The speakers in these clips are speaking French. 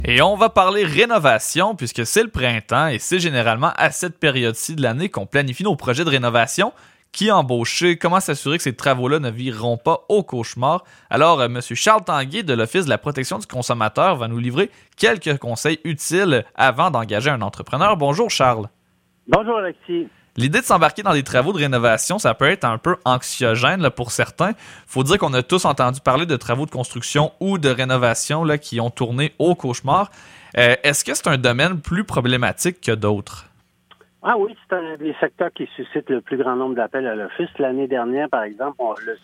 Et on va parler rénovation puisque c'est le printemps et c'est généralement à cette période-ci de l'année qu'on planifie nos projets de rénovation. Qui embaucher? Comment s'assurer que ces travaux-là ne vireront pas au cauchemar? Alors, M. Charles Tanguay de l'Office de la protection du consommateur va nous livrer quelques conseils utiles avant d'engager un entrepreneur. Bonjour Charles. Bonjour Alexis. L'idée de s'embarquer dans des travaux de rénovation, ça peut être un peu anxiogène là, pour certains. Faut dire qu'on a tous entendu parler de travaux de construction ou de rénovation là, qui ont tourné au cauchemar. Est-ce que c'est un domaine plus problématique que d'autres? Ah oui, c'est un des secteurs qui suscite le plus grand nombre d'appels à l'Office. L'année dernière, par exemple,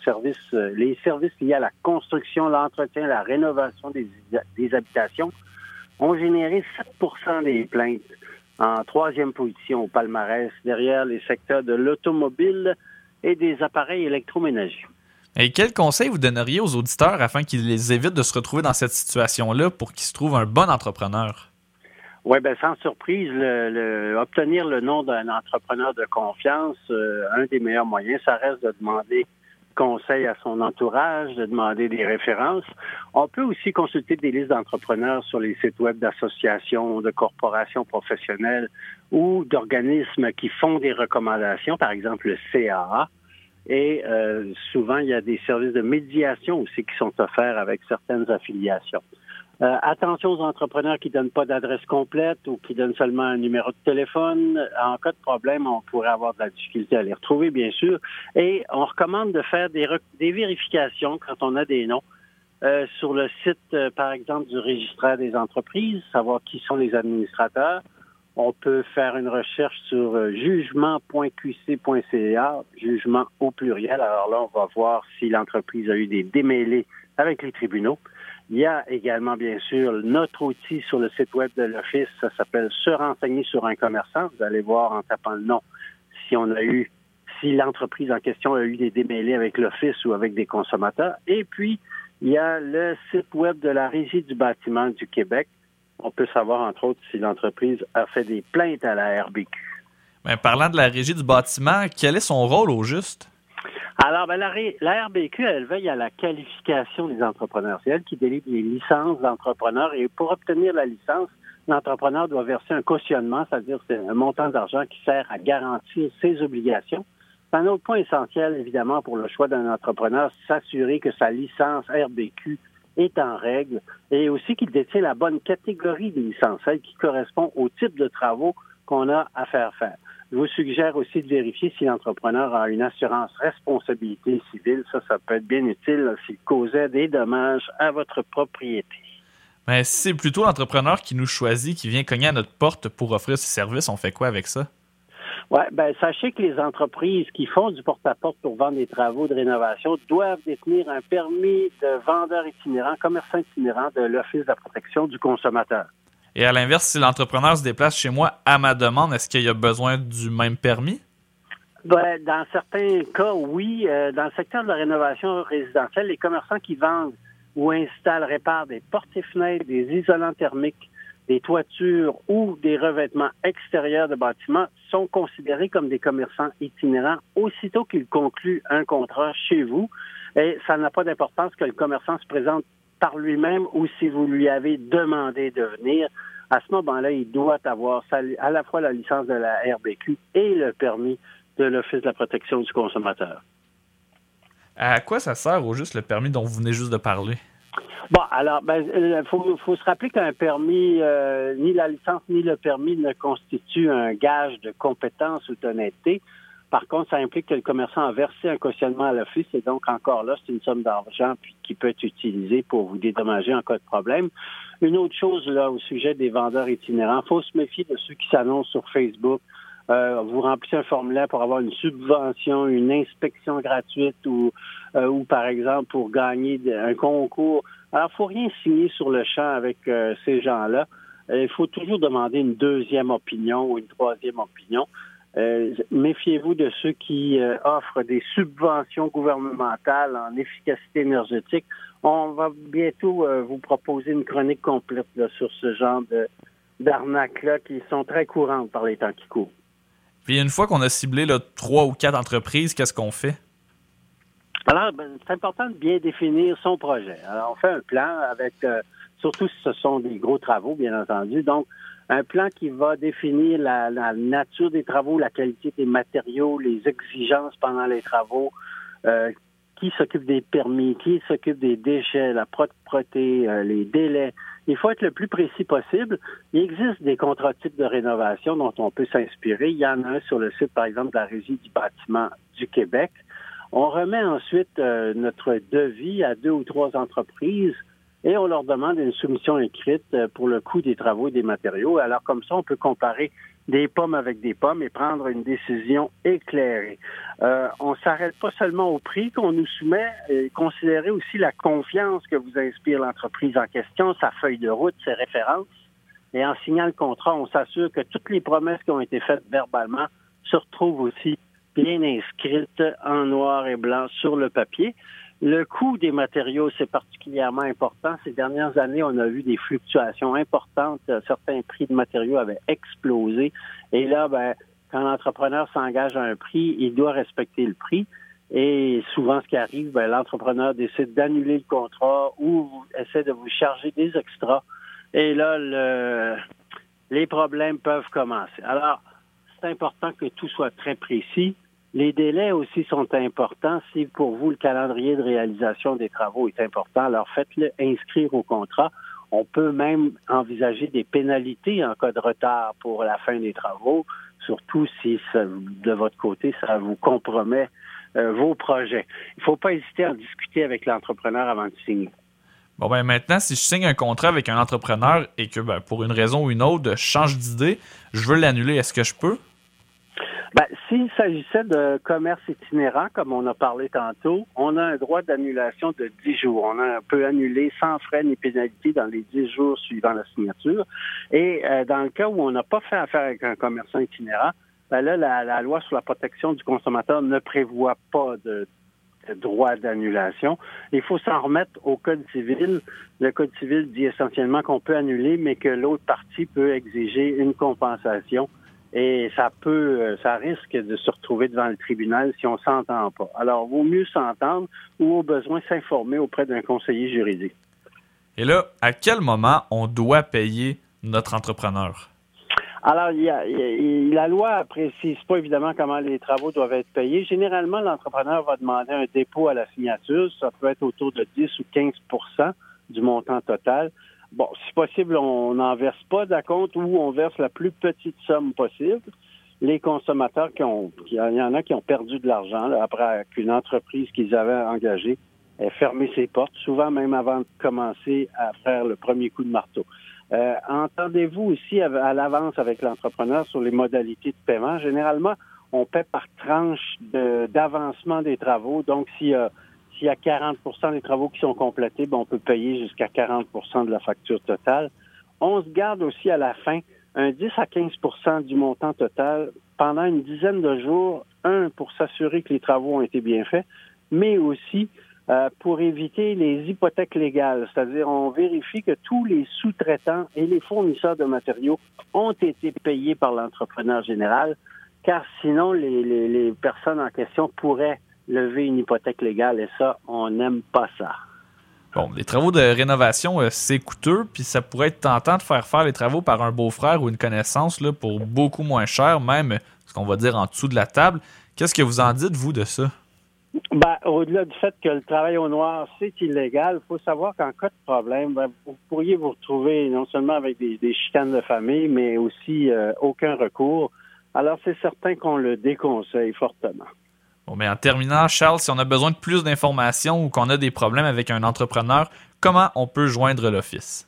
les services liés à la construction, l'entretien, la rénovation des habitations ont généré 7% des plaintes. En troisième position au palmarès, derrière les secteurs de l'automobile et des appareils électroménagers. Et quels conseils vous donneriez aux auditeurs afin qu'ils les évitent de se retrouver dans cette situation-là pour qu'ils se trouvent un bon entrepreneur? Oui, bien, sans surprise, obtenir le nom d'un entrepreneur de confiance, un des meilleurs moyens, ça reste de demander conseil à son entourage, de demander des références. On peut aussi consulter des listes d'entrepreneurs sur les sites web d'associations, de corporations professionnelles ou d'organismes qui font des recommandations, par exemple le CAA. Et souvent, il y a des services de médiation aussi qui sont offerts avec certaines affiliations. Attention aux entrepreneurs qui donnent pas d'adresse complète ou qui donnent seulement un numéro de téléphone. En cas de problème, on pourrait avoir de la difficulté à les retrouver, bien sûr. Et on recommande de faire des vérifications quand on a des noms sur le site, par exemple, du registraire des entreprises, savoir qui sont les administrateurs. On peut faire une recherche sur jugement.qc.ca, jugement au pluriel. Alors là, on va voir si l'entreprise a eu des démêlés avec les tribunaux. Il y a également, bien sûr, notre outil sur le site web de l'Office. Ça s'appelle « Se renseigner sur un commerçant ». Vous allez voir en tapant le nom si l'entreprise en question a eu des démêlés avec l'Office ou avec des consommateurs. Et puis, il y a le site web de la Régie du bâtiment du Québec. On peut savoir, entre autres, si l'entreprise a fait des plaintes à la RBQ. Bien, parlant de la Régie du bâtiment, quel est son rôle au juste? Alors, la RBQ, elle veille à la qualification des entrepreneurs. C'est elle qui délivre les licences d'entrepreneurs. Et pour obtenir la licence, l'entrepreneur doit verser un cautionnement, c'est-à-dire c'est un montant d'argent qui sert à garantir ses obligations. C'est un autre point essentiel, évidemment, pour le choix d'un entrepreneur, s'assurer que sa licence RBQ est en règle et aussi qu'il détient la bonne catégorie de licence, celle qui correspond au type de travaux qu'on a à faire. Je vous suggère aussi de vérifier si l'entrepreneur a une assurance responsabilité civile. Ça peut être bien utile s'il causait des dommages à votre propriété. Mais si c'est plutôt l'entrepreneur qui nous choisit, qui vient cogner à notre porte pour offrir ses services, on fait quoi avec ça? Oui, sachez que les entreprises qui font du porte-à-porte pour vendre des travaux de rénovation doivent détenir un permis de vendeur itinérant, commerçant itinérant de l'Office de la protection du consommateur. Et à l'inverse, si l'entrepreneur se déplace chez moi à ma demande, est-ce qu'il y a besoin du même permis? Dans certains cas, oui. Dans le secteur de la rénovation résidentielle, les commerçants qui vendent ou installent, réparent des portes et fenêtres, des isolants thermiques, des toitures ou des revêtements extérieurs de bâtiments sont considérés comme des commerçants itinérants aussitôt qu'ils concluent un contrat chez vous. Et ça n'a pas d'importance que le commerçant se présente par lui-même ou si vous lui avez demandé de venir. À ce moment-là, il doit avoir à la fois la licence de la RBQ et le permis de l'Office de la protection du consommateur. À quoi ça sert au juste le permis dont vous venez juste de parler? Bon, alors, faut se rappeler qu'un permis, ni la licence ni le permis ne constituent un gage de compétence ou d'honnêteté. Par contre, ça implique que le commerçant a versé un cautionnement à l'Office et donc encore là, c'est une somme d'argent qui peut être utilisée pour vous dédommager en cas de problème. Une autre chose là au sujet des vendeurs itinérants, il faut se méfier de ceux qui s'annoncent sur Facebook. Vous remplissez un formulaire pour avoir une subvention, une inspection gratuite ou par exemple pour gagner un concours. Alors, il ne faut rien signer sur le champ avec ces gens-là. Il faut toujours demander une deuxième opinion ou une troisième opinion. Méfiez-vous de ceux qui offrent des subventions gouvernementales en efficacité énergétique. On va bientôt vous proposer une chronique complète là, sur ce genre d'arnaques-là qui sont très courantes par les temps qui courent. Puis une fois qu'on a ciblé 3 ou 4 entreprises, qu'est-ce qu'on fait? Alors, c'est important de bien définir son projet. Alors, on fait un plan avec surtout si ce sont des gros travaux, bien entendu. Donc, un plan qui va définir la nature des travaux, la qualité des matériaux, les exigences pendant les travaux, qui s'occupe des permis, qui s'occupe des déchets, la propreté, les délais. Il faut être le plus précis possible. Il existe des contrats types de rénovation dont on peut s'inspirer. Il y en a un sur le site, par exemple, de la Régie du bâtiment du Québec. On remet ensuite notre devis à 2 ou 3 entreprises et on leur demande une soumission écrite pour le coût des travaux et des matériaux. Alors, comme ça, on peut comparer des pommes avec des pommes et prendre une décision éclairée. On s'arrête pas seulement au prix qu'on nous soumet, considérer aussi la confiance que vous inspire l'entreprise en question, sa feuille de route, ses références. Et en signant le contrat, on s'assure que toutes les promesses qui ont été faites verbalement se retrouvent aussi bien inscrites en noir et blanc sur le papier. Le coût des matériaux, c'est particulièrement important. Ces dernières années, on a vu des fluctuations importantes. Certains prix de matériaux avaient explosé. Et là, quand l'entrepreneur s'engage à un prix, il doit respecter le prix. Et souvent, ce qui arrive, l'entrepreneur décide d'annuler le contrat ou essaie de vous charger des extras. Et là, les problèmes peuvent commencer. Alors, c'est important que tout soit très précis. Les délais aussi sont importants. Si pour vous, le calendrier de réalisation des travaux est important, alors faites-le inscrire au contrat. On peut même envisager des pénalités en cas de retard pour la fin des travaux, surtout si de votre côté, ça vous compromet vos projets. Il ne faut pas hésiter à en discuter avec l'entrepreneur avant de signer. Bon, maintenant, si je signe un contrat avec un entrepreneur et que pour une raison ou une autre, je change d'idée, je veux l'annuler, est-ce que je peux? S'il s'agissait de commerce itinérant, comme on a parlé tantôt, on a un droit d'annulation de 10 jours. On peut annuler sans frais ni pénalité dans les 10 jours suivant la signature. Et dans le cas où on n'a pas fait affaire avec un commerçant itinérant, là, la loi sur la protection du consommateur ne prévoit pas de droit d'annulation. Il faut s'en remettre au Code civil. Le Code civil dit essentiellement qu'on peut annuler, mais que l'autre partie peut exiger une compensation. Et ça risque de se retrouver devant le tribunal si on s'entend pas. Alors, vaut mieux s'entendre ou au besoin s'informer auprès d'un conseiller juridique. Et là, à quel moment on doit payer notre entrepreneur? Alors, la loi ne précise pas évidemment comment les travaux doivent être payés. Généralement, l'entrepreneur va demander un dépôt à la signature. Ça peut être autour de 10 ou 15 % du montant total. Bon, si possible, on n'en verse pas d'acompte ou on verse la plus petite somme possible. Les consommateurs il y en a qui ont perdu de l'argent après qu'une entreprise qu'ils avaient engagée ait fermé ses portes, souvent même avant de commencer à faire le premier coup de marteau. Entendez-vous aussi à l'avance avec l'entrepreneur sur les modalités de paiement? Généralement, on paie par tranche d'avancement des travaux. Donc, s'il y a 40 % des travaux qui sont complétés, on peut payer jusqu'à 40 % de la facture totale. On se garde aussi à la fin un 10 à 15 % du montant total pendant une dizaine de jours, pour s'assurer que les travaux ont été bien faits, mais aussi pour éviter les hypothèques légales. C'est-à-dire, on vérifie que tous les sous-traitants et les fournisseurs de matériaux ont été payés par l'entrepreneur général, car sinon, les personnes en question pourraient lever une hypothèque légale, et ça, on n'aime pas ça. Bon, les travaux de rénovation, c'est coûteux, puis ça pourrait être tentant de faire les travaux par un beau-frère ou une connaissance là, pour beaucoup moins cher, même ce qu'on va dire en dessous de la table. Qu'est-ce que vous en dites, vous, de ça? Au-delà du fait que le travail au noir, c'est illégal, il faut savoir qu'en cas de problème, vous pourriez vous retrouver non seulement avec des chicanes de famille, mais aussi aucun recours. Alors, c'est certain qu'on le déconseille fortement. Bon, mais en terminant, Charles, si on a besoin de plus d'informations ou qu'on a des problèmes avec un entrepreneur, comment on peut joindre l'Office?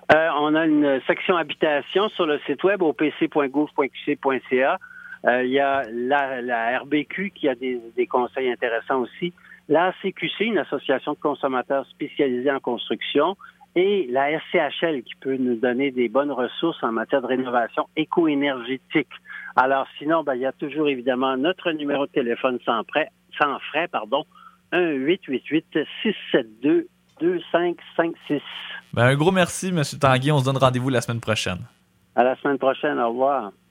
On a une section habitation sur le site web opc.gouv.qc.ca. Il y a la RBQ qui a des conseils intéressants aussi. La CQC, une association de consommateurs spécialisée en construction. Et la SCHL qui peut nous donner des bonnes ressources en matière de rénovation éco-énergétique. Alors sinon, il y a toujours évidemment notre numéro de téléphone sans frais, 1-888-672-2556. Un gros merci, M. Tanguy. On se donne rendez-vous la semaine prochaine. À la semaine prochaine. Au revoir.